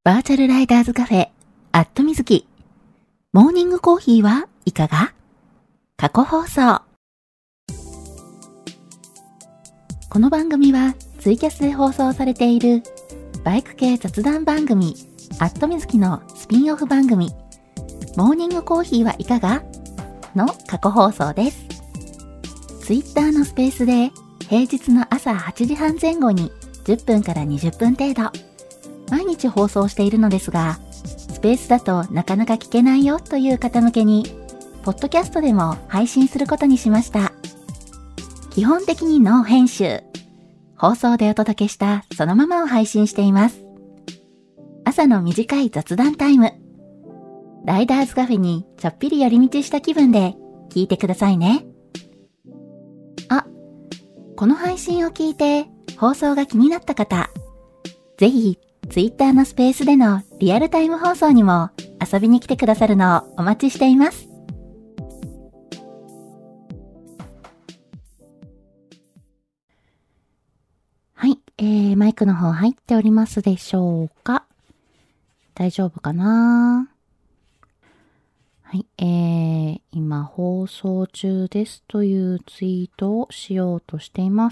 バーチャルライダーズカフェ、アットみずき。モーニングコーヒーはいかが？過去放送。この番組はツイキャスで放送されているバイク系雑談番組、アットみずきのスピンオフ番組、モーニングコーヒーはいかが？の過去放送です。ツイッターのスペースで平日の朝8時半前後に10分から20分程度、毎日放送しているのですが、スペースだとなかなか聞けないよという方向けに、ポッドキャストでも配信することにしました。基本的にノー編集。放送でお届けしたそのままを配信しています。朝の短い雑談タイム。ライダーズカフェにちょっぴり寄り道した気分で聞いてくださいね。あ、この配信を聞いて放送が気になった方、ぜひツイッターのスペースでのリアルタイム放送にも遊びに来てくださるのをお待ちしています。はい、マイクの方入っておりますでしょうか？大丈夫かな？はい、今放送中ですというツイートをしようとしています。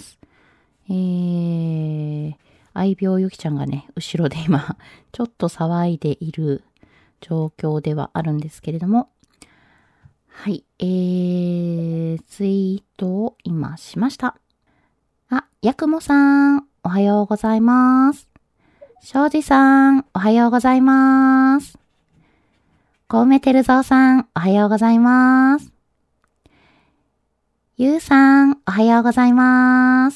愛病ゆきちゃんがね、後ろで今、ちょっと騒いでいる状況ではあるんですけれども、はい、ツイートを今しました。あ、やくもさん、おはようございます。しょうじさん、おはようございます。こうめてるぞうさん、おはようございます。ゆうさん、おはようございます。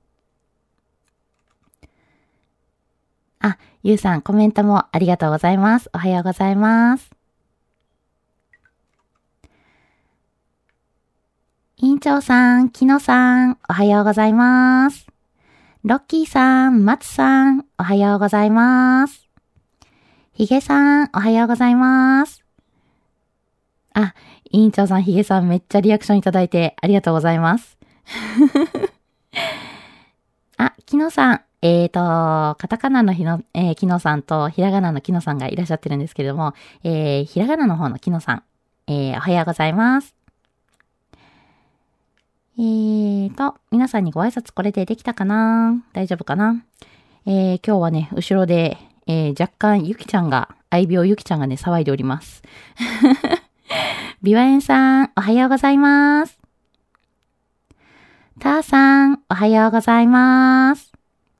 あ、ゆうさん、コメントもありがとうございます。おはようございます。委員長さん、きのさん、おはようございます。ロッキーさん、まつさん、おはようございます。ひげさん、おはようございます。あ、委員長さん、ひげさん、めっちゃリアクションいただいてありがとうございます。あ、きのさん、カタカナのきのさんとひらがなのきのさんがいらっしゃってるんですけれども、ひらがなの方のきのさん、おはようございます。皆さんにご挨拶これでできたかな？大丈夫かな？今日はね、後ろで、若干ゆきちゃんが、愛病ゆきちゃんがね、騒いでおります。びわえんさん、おはようございます。たーさん、おはようございます。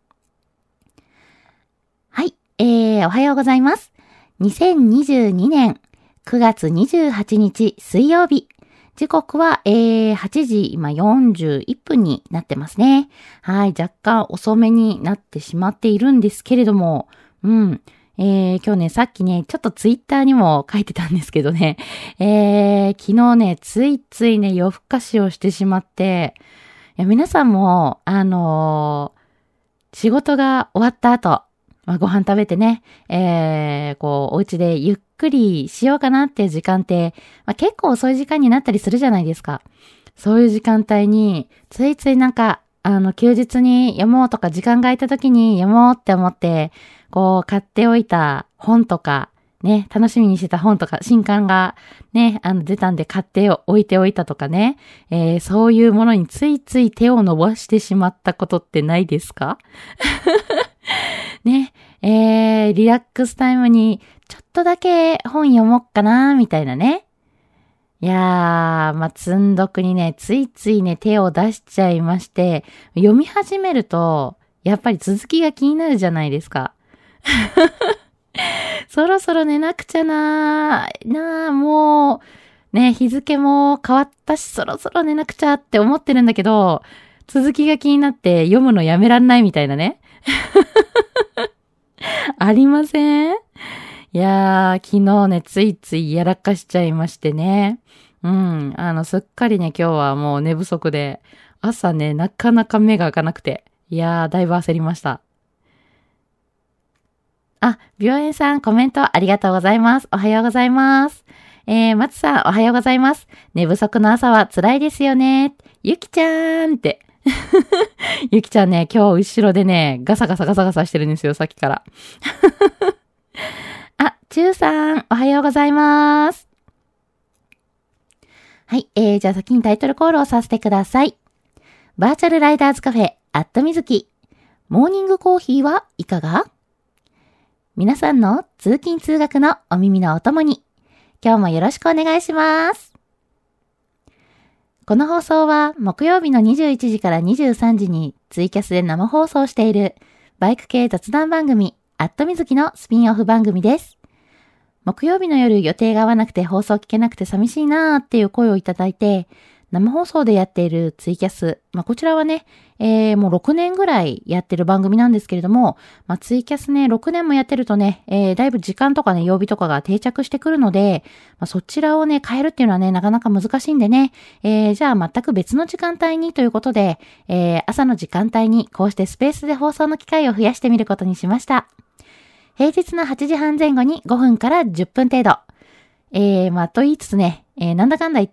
はい、おはようございます。2022年9月28日水曜日。時刻は、8時今41分になってますね。はい、若干遅めになってしまっているんですけれども、今日ね、さっきね、ちょっとツイッターにも書いてたんですけどね、昨日ね、ついついね、夜更かしをしてしまって、皆さんも、仕事が終わった後、ご飯食べてね、お家でゆっくりしようかなっていう時間って、結構遅い時間になったりするじゃないですか。そういう時間帯に、ついついなんか、休日に読もうとか、時間が空いた時に読もうって思って、買っておいた本とか、ね、楽しみにしてた本とか、新刊がね、出たんで買って置いておいたとかね、そういうものについつい手を伸ばしてしまったことってないですか？ね、リラックスタイムにちょっとだけ本読もっかな、みたいなね。いやー、積んどくにね、ついついね、手を出しちゃいまして、読み始めると、やっぱり続きが気になるじゃないですか。そろそろ寝なくちゃもう、ね、日付も変わったし、そろそろ寝なくちゃって思ってるんだけど、続きが気になって読むのやめらんないみたいなね。ありません？いやー、昨日ね、ついついやらかしちゃいましてね。すっかりね、今日はもう寝不足で、朝ね、なかなか目が開かなくて、いやー、だいぶ焦りました。あ、病院さん、コメントありがとうございます。おはようございます。松さん、おはようございます。寝不足の朝は辛いですよね。ゆきちゃーんって。ゆきちゃんね、今日後ろでね、ガサガサしてるんですよ、さっきから。 うございます。はい、じゃあ先にタイトルコールをさせてください。バーチャルライダーズカフェ、みずき。モーニングコーヒーはいかが？皆さんの通勤通学のお耳のお供に、今日もよろしくお願いします。この放送は木曜日の21時から23時にツイキャスで生放送しているバイク系雑談番組、みずきのスピンオフ番組です。木曜日の夜予定が合わなくて放送聞けなくて寂しいなーっていう声をいただいて、生放送でやっているツイキャス。こちらはね、もう6年ぐらいやってる番組なんですけれども、ツイキャスね、6年もやってるとね、だいぶ時間とかね、曜日とかが定着してくるので、そちらをね、変えるっていうのはね、なかなか難しいんでね、じゃあ全く別の時間帯にということで、朝の時間帯にこうしてスペースで放送の機会を増やしてみることにしました。平日の8時半前後に5分から10分程度。と言いつつね、なんだかんだ言って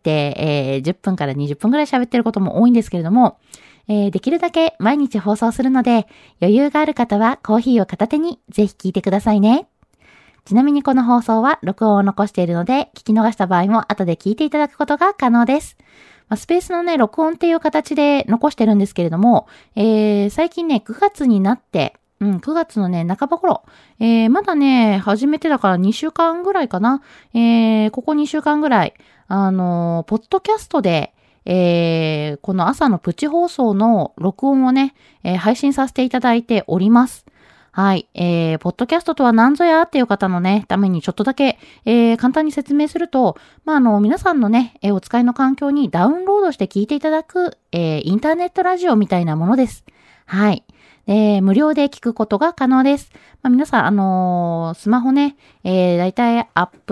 、10分から20分ぐらい喋ってることも多いんですけれども、できるだけ毎日放送するので、余裕がある方はコーヒーを片手にぜひ聞いてくださいね。ちなみにこの放送は録音を残しているので、聞き逃した場合も後で聞いていただくことが可能です。スペースのね、録音っていう形で残してるんですけれども、最近ね、9月になって、9月のね、半ば頃、まだね、初めてだから2週間ぐらいかな。ここ2週間ぐらい、ポッドキャストで、この朝のプチ放送の録音をね、配信させていただいております。はい。ポッドキャストとは何ぞやっていう方のね、ためにちょっとだけ、簡単に説明すると、皆さんのね、お使いの環境にダウンロードして聞いていただく、インターネットラジオみたいなものです。はい。無料で聞くことが可能です。皆さん、スマホね、だいたい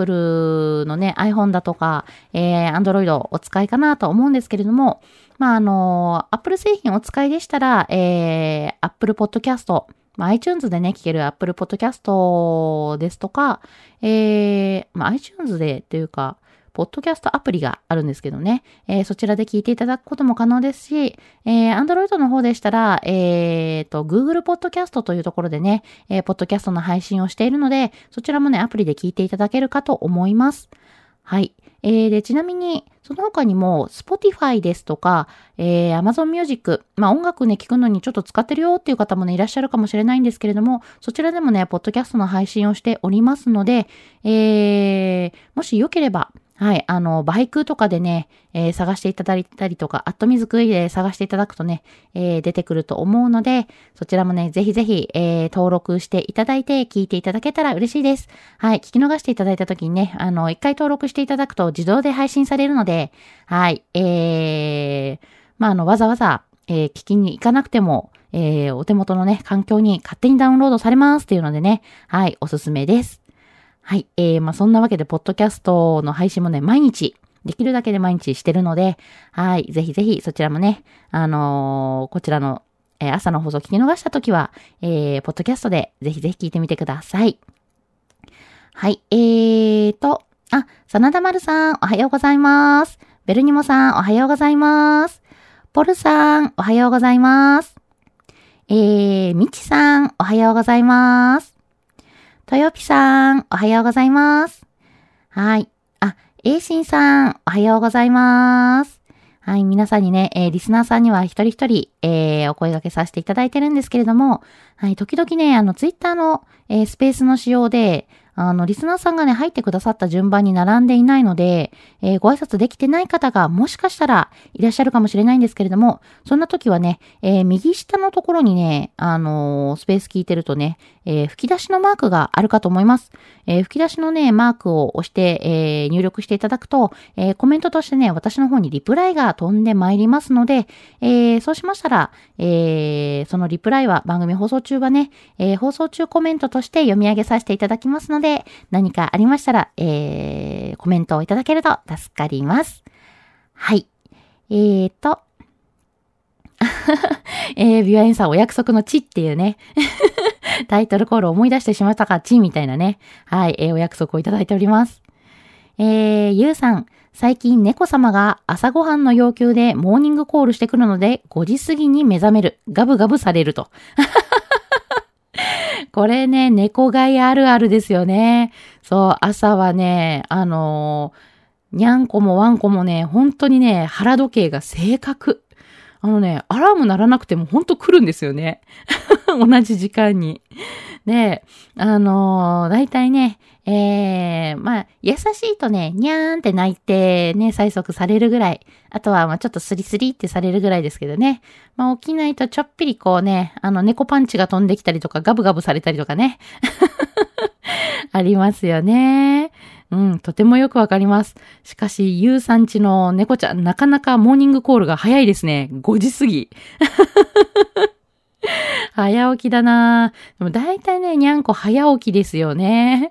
Apple のね、iPhone だとか、Android お使いかなと思うんですけれども、Apple 製品お使いでしたら、Apple Podcast、iTunes でね、聞ける Apple Podcast ですとか、iTunes でというか、ポッドキャストアプリがあるんですけどね、そちらで聞いていただくことも可能ですし、Android の方でしたら、Google ポッドキャストというところでね、ポッドキャストの配信をしているので、そちらもね、アプリで聞いていただけるかと思います。はい。で、ちなみに、その他にも、Spotify ですとか、Amazon Music、音楽ね、聞くのにちょっと使ってるよっていう方もね、いらっしゃるかもしれないんですけれども、そちらでもね、ポッドキャストの配信をしておりますので、もしよければ、はい、バイクとかでね、探していただいたりとか、みずくで探していただくとね、出てくると思うので、そちらもね、ぜひぜひ、登録していただいて、聞いていただけたら嬉しいです。はい、聞き逃していただいたときにね、一回登録していただくと自動で配信されるので、はい、わざわざ、聞きに行かなくても、お手元のね、環境に勝手にダウンロードされますっていうのでね、はい、おすすめです。はい。そんなわけで、ポッドキャストの配信もね、毎日、できるだけで毎日してるので、はい。ぜひぜひ、そちらもね、こちらの、朝の放送聞き逃したときは、ポッドキャストでぜひぜひ聞いてみてください。はい。真田丸さん、おはようございます。ベルニモさん、おはようございます。ポルさん、おはようございます。みちさん、おはようございます。とよぴさん、おはようございます。はい。えいしんさん、おはようございます。はい。皆さんにね、リスナーさんには一人一人、お声掛けさせていただいてるんですけれども、はい。時々ね、ツイッターの、スペースの仕様で、リスナーさんがね、入ってくださった順番に並んでいないので、ご挨拶できてない方がもしかしたらいらっしゃるかもしれないんですけれども、そんな時はね、右下のところにね、スペース聞いてるとね、吹き出しのマークがあるかと思います。吹き出しのね、マークを押して、入力していただくと、コメントとしてね、私の方にリプライが飛んでまいりますので、そうしましたら、そのリプライは番組放送中はね、放送中コメントとして読み上げさせていただきますので、何かありましたら、コメントをいただけると助かります。はい。ビワエンさんお約束の地っていうね、タイトルコールを思い出してしまったか、地みたいなね。はい、お約束をいただいております。ゆうさん、最近猫様が朝ごはんの要求でモーニングコールしてくるので、5時過ぎに目覚める。ガブガブされると。 これね、猫飼いあるあるですよね。そう、朝はね、にゃんこもワンコもね、本当にね、腹時計が正確。アラーム鳴らなくても本当来るんですよね。同じ時間に。で、だいたいね、優しいとね、にゃーんって泣いてね、催促されるぐらい。あとは、ちょっとスリスリってされるぐらいですけどね。起きないとちょっぴりこうね、猫パンチが飛んできたりとか、ガブガブされたりとかね。ありますよね。うん、とてもよくわかります。しかし、ゆうさんちの猫ちゃん、なかなかモーニングコールが早いですね。5時過ぎ。早起きだなぁ。でも大体ね、にゃんこ早起きですよね。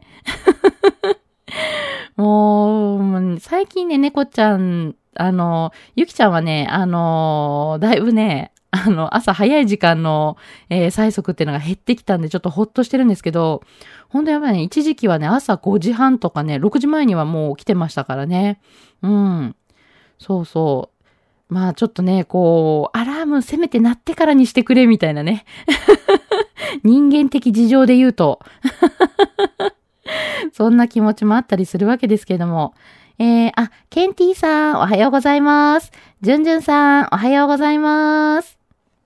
もう、最近ね、猫ちゃん、ゆきちゃんはね、だいぶね、朝早い時間の、催促っていうのが減ってきたんで、ちょっとほっとしてるんですけど、ほんとやっぱりね、一時期はね、朝5時半とかね、6時前にはもう起きてましたからね。うん。そうそう。ちょっとね、アラームせめて鳴ってからにしてくれ、みたいなね。人間的事情で言うと。そんな気持ちもあったりするわけですけれども。ケンティさん、おはようございます。ジュンジュンさん、おはようございます。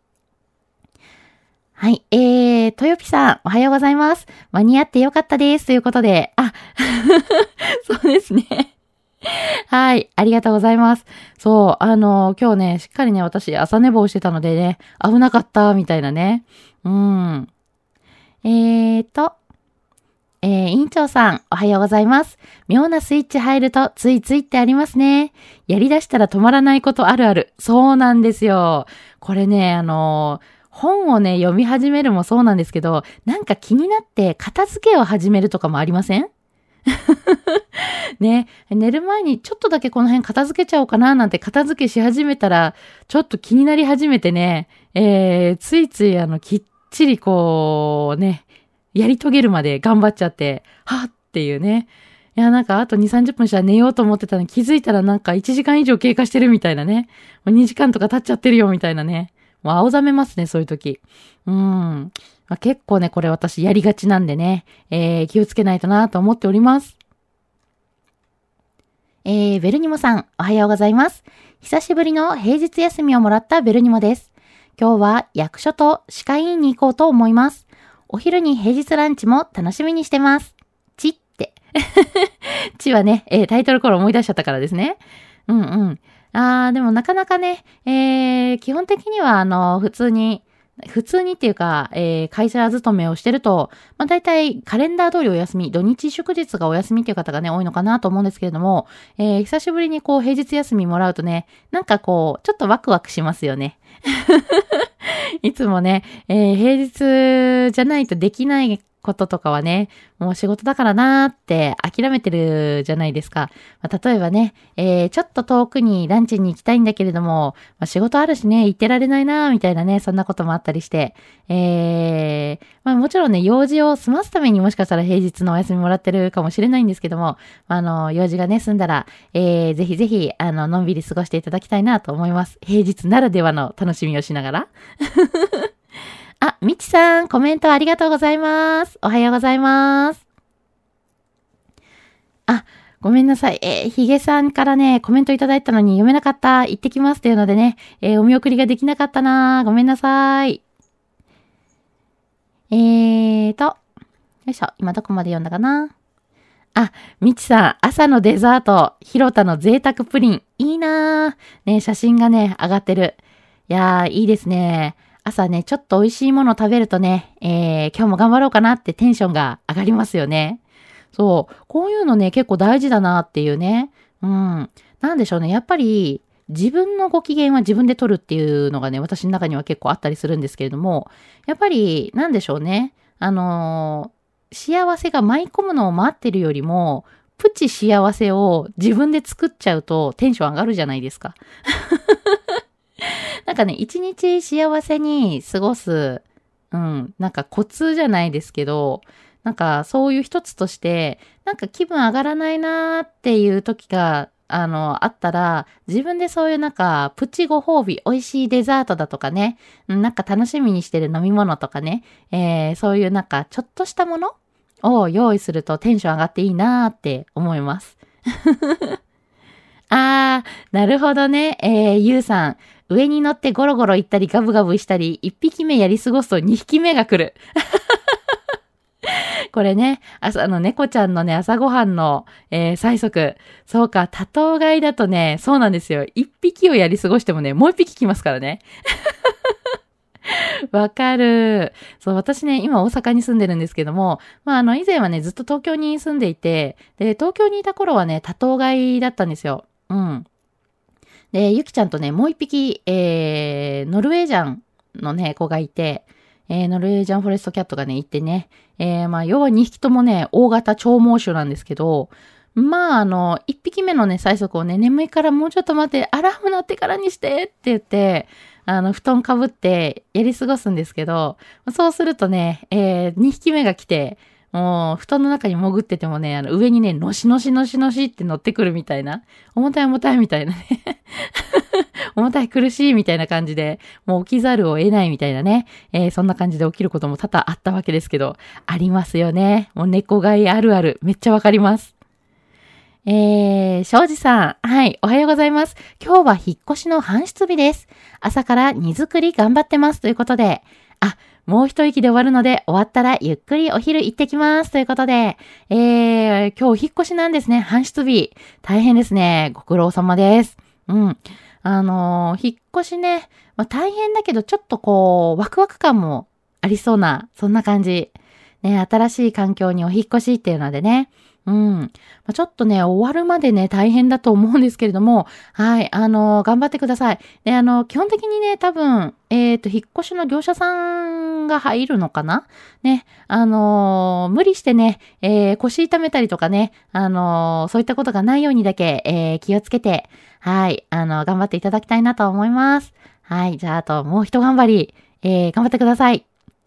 はい、トヨピさん、おはようございます。間に合ってよかったです。ということで、そうですね。はい、ありがとうございます。そう、今日ね、しっかりね、私、朝寝坊してたのでね、危なかった、みたいなね。委員長さん、おはようございます。妙なスイッチ入るとついついってありますね。やり出したら止まらないことあるある。そうなんですよ。これね、本をね、読み始めるもそうなんですけど、なんか気になって片付けを始めるとかもありません？ね、寝る前にちょっとだけこの辺片付けちゃおうかななんて片付けし始めたら、ちょっと気になり始めてね、ついついきっちりやり遂げるまで頑張っちゃって、はぁっていうね。いや、なんかあと2、30分したら寝ようと思ってたのに気づいたらなんか1時間以上経過してるみたいなね。もう2時間とか経っちゃってるよみたいなね。もう青ざめますね、そういう時。結構ね、これ私やりがちなんでね、気をつけないとなと思っております。ベルニモさん、おはようございます。久しぶりの平日休みをもらったベルニモです。今日は役所と歯科医院に行こうと思います。お昼に平日ランチも楽しみにしてます。ちって。ちはね、タイトルコール思い出しちゃったからですね。でもなかなかね、基本的には普通にっていうか、会社勤めをしてると、大体カレンダー通りお休み、土日祝日がお休みっていう方がね、多いのかなと思うんですけれども、久しぶりに平日休みもらうとね、なんかちょっとワクワクしますよね。いつもね、平日じゃないとできないこととかはね、もう仕事だからなーって諦めてるじゃないですか。例えばね、ちょっと遠くにランチに行きたいんだけれども、仕事あるしね、行ってられないなーみたいなね、そんなこともあったりして、もちろんね、用事を済ますためにもしかしたら平日のお休みもらってるかもしれないんですけども、用事がね、済んだら、ぜひぜひ、のんびり過ごしていただきたいなと思います。平日ならではの楽しみをしながら。みちさん、コメントありがとうございます。おはようございます。ごめんなさい。ひげさんからね、コメントいただいたのに読めなかった。行ってきますというのでね、お見送りができなかったな。ごめんなさい。よいしょ。今どこまで読んだかな。みちさん、朝のデザート、ひろたの贅沢プリン。いいなー。ね、写真がね、上がってる。いやー、いいですね。朝ね、ちょっと美味しいもの食べるとね、今日も頑張ろうかなってテンションが上がりますよね。そう。こういうのね、結構大事だなっていうね。なんでしょうね。やっぱり、自分のご機嫌は自分で取るっていうのがね、私の中には結構あったりするんですけれども、やっぱり、なんでしょうね。幸せが舞い込むのを待ってるよりも、プチ幸せを自分で作っちゃうとテンション上がるじゃないですか。なんかね、一日幸せに過ごす、なんかコツじゃないですけど、なんかそういう一つとして、なんか気分上がらないなーっていう時が、 あったら、自分でそういうなんか、プチご褒美、美味しいデザートだとかね、なんか楽しみにしてる飲み物とかね、そういうなんか、ちょっとしたものを用意するとテンション上がっていいなーって思います。なるほどね。ゆうさん。上に乗ってゴロゴロ行ったりガブガブしたり、1匹目やり過ごすと2匹目が来る。これね、猫ちゃんのね、朝ごはんの、催促。そうか、多頭飼いだとね、そうなんですよ。1匹をやり過ごしてもね、もう1匹来ますからね。わかる。そう、私ね、今大阪に住んでるんですけども、以前はね、ずっと東京に住んでいて、で、東京にいた頃はね、多頭飼いだったんですよ。うん。で、ゆきちゃんとね、もう一匹、ノルウェージャンのね、子がいて、ノルウェージャンフォレストキャットがね、いてね、要は2匹ともね、大型長毛種なんですけど、1匹目のね、催促をね、眠いからもうちょっと待って、アラーム鳴ってからにしてって言って、布団かぶってやり過ごすんですけど、そうするとね、2匹目が来て、もう、布団の中に潜っててもね、上にね、のしのしのしのしって乗ってくるみたいな。重たい重たいみたいなね。重たい苦しいみたいな感じで、もう起きざるを得ないみたいなね。そんな感じで起きることも多々あったわけですけど、ありますよね。もう猫飼いあるある。めっちゃわかります。庄司さん。はい、おはようございます。今日は引っ越しの搬出日です。朝から荷造り頑張ってますということで、もう一息で終わるので、終わったらゆっくりお昼行ってきます。ということで、今日引っ越しなんですね。搬出日。大変ですね。ご苦労様です。うん。引っ越しね、大変だけど、ちょっとこう、ワクワク感もありそうな、そんな感じ。ね、新しい環境にお引っ越しっていうのでね。うん。ちょっとね、終わるまでね、大変だと思うんですけれども、はい、頑張ってください。で、基本的にね、多分、引っ越しの業者さんが入るのかなね、無理してね、腰痛めたりとかね、そういったことがないようにだけ、気をつけて、はい、頑張っていただきたいなと思います。はい、じゃあ、あともう一頑張り、頑張ってください。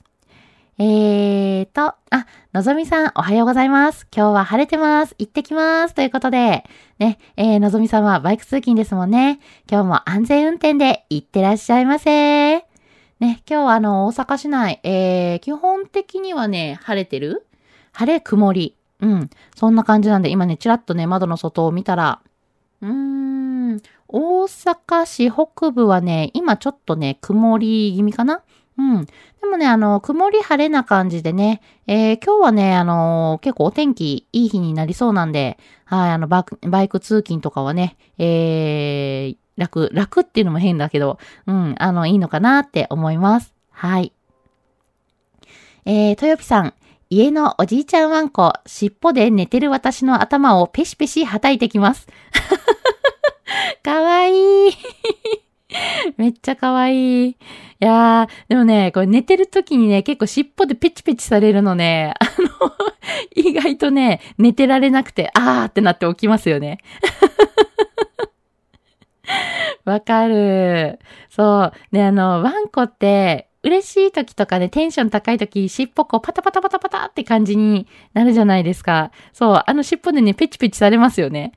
のぞみさん、おはようございます。今日は晴れてます。行ってきます。ということで、ね、のぞみさんはバイク通勤ですもんね。今日も安全運転で行ってらっしゃいませ。ね、今日は大阪市内、基本的にはね、晴れてる？晴れ、曇り。うん、そんな感じなんで、今ね、ちらっとね、窓の外を見たら、大阪市北部はね、今ちょっとね、曇り気味かな？うん。でもね、曇り晴れな感じでね、今日はね、結構お天気いい日になりそうなんで、はい、バイク通勤とかはね、楽っていうのも変だけど、うん、いいのかなって思います。はい。豊ぴさん、家のおじいちゃんワンコ、尻尾で寝てる私の頭をペシペシ叩いてきます。かわいい。めっちゃかわいい。いやー、でもね、これ寝てる時にね、結構尻尾でペチペチされるのね、意外とね、寝てられなくて、あーってなって起きますよね。わかる。そう。ね、ワンコって、嬉しい時とかね、テンション高い時、尻尾こうパタパタパタパタって感じになるじゃないですか。そう、尻尾でね、ペチペチされますよね。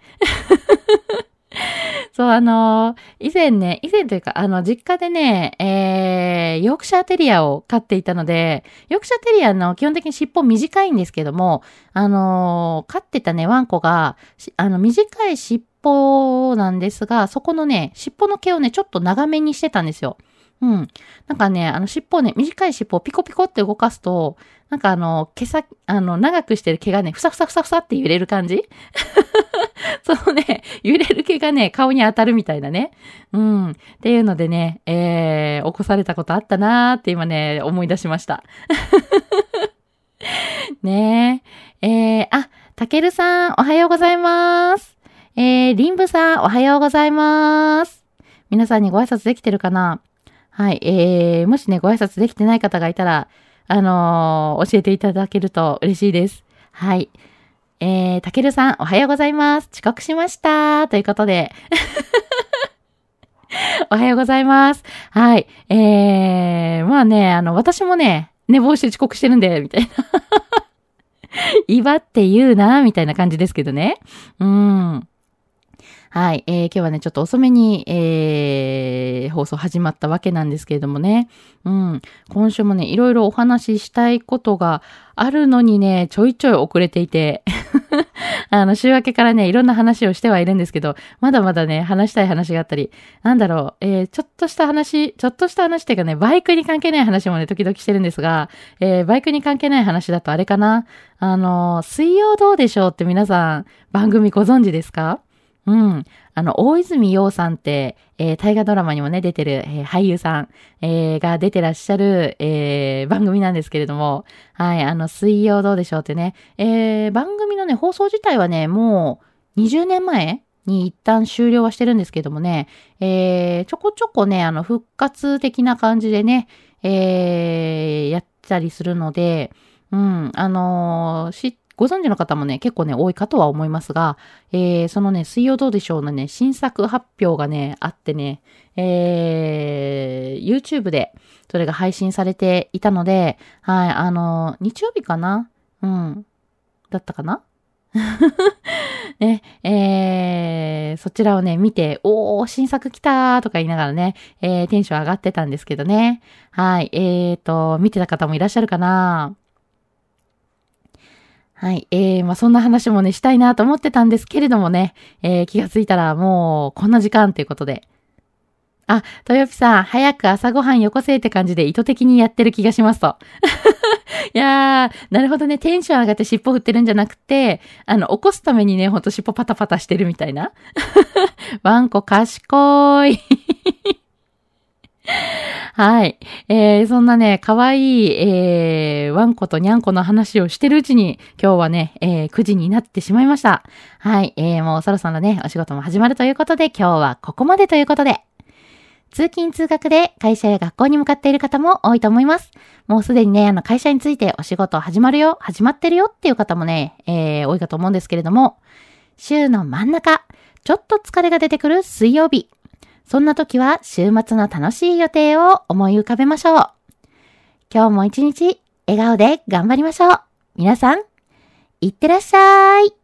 そう、以前というか、実家でね、ヨークシャーテリアを飼っていたので、ヨークシャーテリアの基本的に尻尾短いんですけども、飼ってたね、ワンコが、短い尻尾なんですが、そこのね、尻尾の毛をね、ちょっと長めにしてたんですよ。うん。なんかね、尻尾ね、短い尻尾をピコピコって動かすと、なんか毛先、長くしてる毛がね、ふさふさふさふさって揺れる感じそのね、揺れる毛がね、顔に当たるみたいなね。うん。っていうのでね、起こされたことあったなーって今ね、思い出しました。ねえ。たけるさん、おはようございます。りんぶさん、おはようございます。皆さんにご挨拶できてるかな？はい。もしね、ご挨拶できてない方がいたら、教えていただけると嬉しいです。はい。たけるさん、おはようございます。遅刻しました。ということで。おはようございます。はい。まあね、私もね、寝坊して遅刻してるんで、みたいな。威張って言うな、みたいな感じですけどね。 はい、今日はね、ちょっと遅めに、放送始まったわけなんですけれどもね。今週もね、いろいろお話ししたいことがあるのにね、ちょいちょい遅れていて、週明けからね、いろんな話をしてはいるんですけど、まだまだね、話したい話があったり、ちょっとした話っていうかね、バイクに関係ない話もね、時々してるんですが、バイクに関係ない話だとあれかな。水曜どうでしょうって皆さん、番組ご存知ですか？大泉洋さんって、大河ドラマにもね、出てる、俳優さん、が出てらっしゃる、番組なんですけれども、はい、水曜どうでしょうってね、番組のね、放送自体はね、もう20年前に一旦終了はしてるんですけどもね、ちょこちょこね、復活的な感じでね、やったりするので、ご存知の方もね、結構ね、多いかとは思いますが、そのね、水曜どうでしょうのね、新作発表がね、あってね、YouTube でそれが配信されていたので、はい、日曜日かな？だったかな？ね、そちらをね、見て、新作来たーとか言いながらね、テンション上がってたんですけどね。はい、見てた方もいらっしゃるかな？はい。そんな話もね、したいなと思ってたんですけれどもね、気がついたらもうこんな時間ということで。あ、豊ぴさん、早く朝ごはんよこせって感じで意図的にやってる気がしますと。いやー、なるほどね、テンション上がって尻尾振ってるんじゃなくて、起こすためにね、ほんと尻尾パタパタしてるみたいな。ワンコ賢い。はい。そんなね、かわいい、ワンコとニャンコの話をしてるうちに、今日はね、9時になってしまいました。はい。もうそろそろね、お仕事も始まるということで、今日はここまでということで、通勤通学で会社や学校に向かっている方も多いと思います。もうすでにね、会社についてお仕事始まってるよっていう方もね、多いかと思うんですけれども、週の真ん中、ちょっと疲れが出てくる水曜日。そんな時は週末の楽しい予定を思い浮かべましょう。今日も一日笑顔で頑張りましょう。皆さん、いってらっしゃい。